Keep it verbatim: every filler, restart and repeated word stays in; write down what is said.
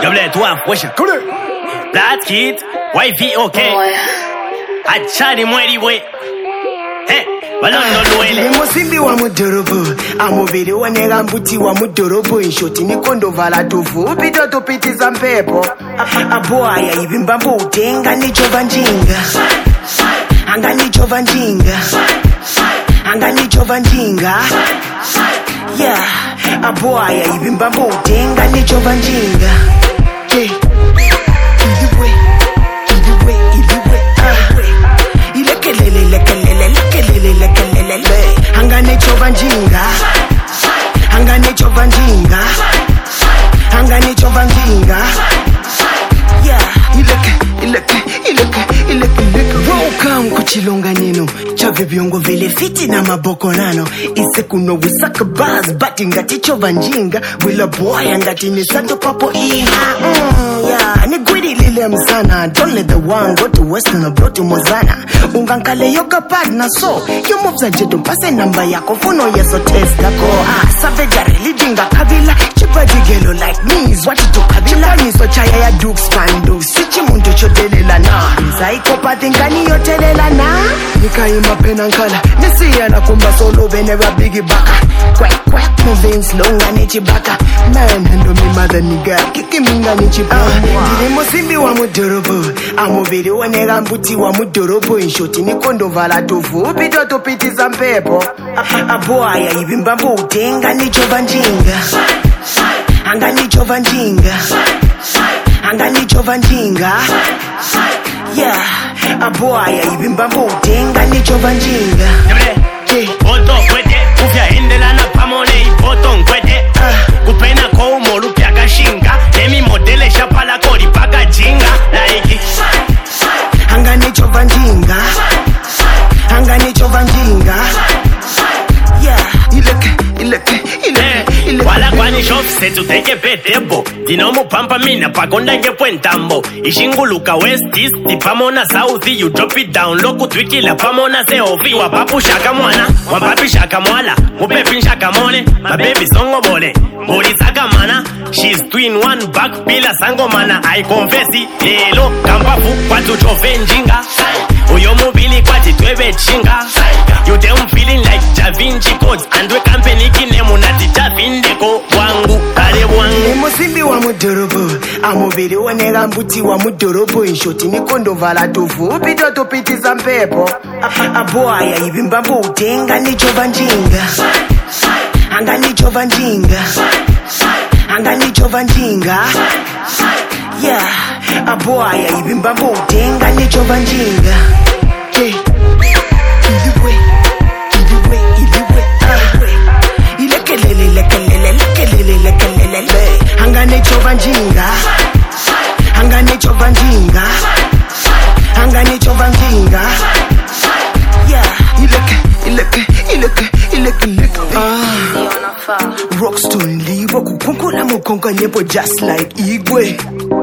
Yo blé toi, wesh. Black Kid, wifey okay. Achari mweri we. Hey, balondo luele. Ni musimbi wa mudorobo, amubiri wanega mbuti wa mudorobo. Inshoti ni kondo vala tufu, upito tupitiza mpepo. Aboaya ibimbambo utenga ni chova njinga. Anga ni chova njinga. Anga ni chova njinga. Yeah, aboaya ibimbambo utenga ni chova njinga. Hey, idiwe, idiwe, idiwe, ah. Ilekelele, lekelele, lekelele, lekelele. Hangane chova njinga. Hangane chova njinga. Hangane chova njinga. Yeah, ileke, ileke, ileke, ileke, ileke. Welcome kuchilonga nino. Chave biongo vile fiti na maboko nano. Ise kuno wisaka buzz, bati ngati chova njinga. Wila boy ngati ni santo papo iha. Mm, yeah, ni gwidi lile msana. Don't let the one go to western or bro to Mozana. Ungankale yoka partner so. Yo moves a jeto mpase namba yako. Funo yeso testa ko. Ah, savage religinga kabila. Chipa digelo like me. Swati to kabila. Chipa niso chaya ya dukes fandu. Sichi mundu chodelela na. Zaiko pati ngani yotelela na. Nika ima pena nkala. Nisi ya na kumba solo bene wa bigi baka. Quack quack moving slow ngani chibaka. Man hendo mi mother nigga. Kiki minga ni chibaka. Ndiri musimbi wa mudorobo. Amubiri wanega mbuti wa mudorobo. Inshoti ni kondo vala tufu. Upito tupitiza mpepo. Aboaya ibimbambo utenga ni chova njinga. Anga ni chova njinga. Anga ni chova njinga. Yeah, aboaya ibimbambo utenga ni chova njinga. Hey, boto kwete, ufya indela na pamone ipoto nkwete. Kupena ko umolu pya kashinga. Emi modele shapala kori paka jinga. Like Hanga ni chova njinga. Hanga ni chova njinga. Yeah, ileke, ileke, ileke, ileke. Wala kwani shop setu teke petebo. Dinomu pampa mina pakonda nge puentambo. Ishinguluka west east, tipamona south. You drop it down, loku twikila pamona se ofi. Wapapu shaka mwana, wapapi shaka mwala. Mupepi shaka mone, mababy songo bole. Bori saka mana, she's twin one back pila sango mana. I confess it, lelo, kampafu, kwatu chofe njinga. Uyo mubili kwati twebe chinga. You them feeling like Da Vinci codes. And we company kinemu nati tabindeko. Wangu, kare wangu. Ni musimbi wa mudorobo. Amubiri wanega mbuti wa mudorobo. Inshoti ni kondo vala tufu. Upito tupitiza mpepo. Aboaya ibimbambo utenga ni chova njinga. Anga ni chova njinga. Anga ni chova njinga. Yeah, aboaya ibimbambo utenga ni chova njinga. Hey, idiwe, idiwe, idiwe, ah. Ilekelele, lekelele, lekelele, lekelele. Anga ni chova njinga. Anga ni chova njinga. Anga ni chova njinga. Yeah, ileke, ileke, ileke, ileke, ileke. Ah, Rockstone libo kukunkula mukonga nyebo just like Igwe.